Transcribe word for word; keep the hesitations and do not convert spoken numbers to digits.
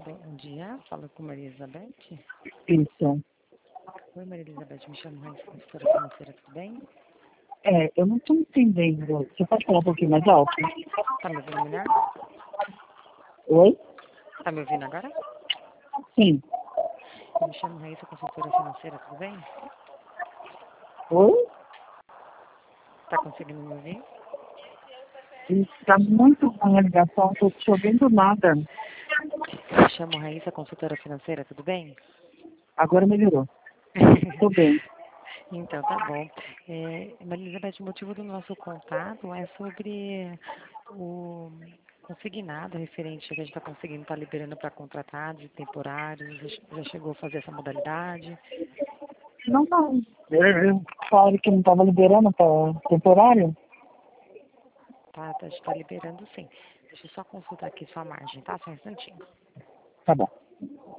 Bom dia, fala com Maria Elizabeth. Isso. Oi, Maria Elizabeth, me chamo Raíssa, consultora financeira, tudo bem? É, eu não estou entendendo. Você pode falar um pouquinho mais alto? Tá me ouvindo melhor? Oi? Tá me ouvindo agora? Sim. Eu me chamo Raíssa, consultora financeira, tudo bem? Oi? Tá conseguindo me ouvir? Está muito ruim a ligação, não estou te ouvindo nada. Eu me chamo Raíssa, consultora financeira, tudo bem? Agora melhorou. Estou bem. Então, tá bom. É, Maria Elizabeth, o motivo do nosso contato é sobre o consignado referente a que a gente está conseguindo, está liberando para contratados e temporários. Já já chegou a fazer essa modalidade? Não, não. Eu falei que não estava liberando para temporário? Tá, tá, a gente está liberando sim. Deixa eu só consultar aqui sua margem, tá? Só um instantinho. Tá bom.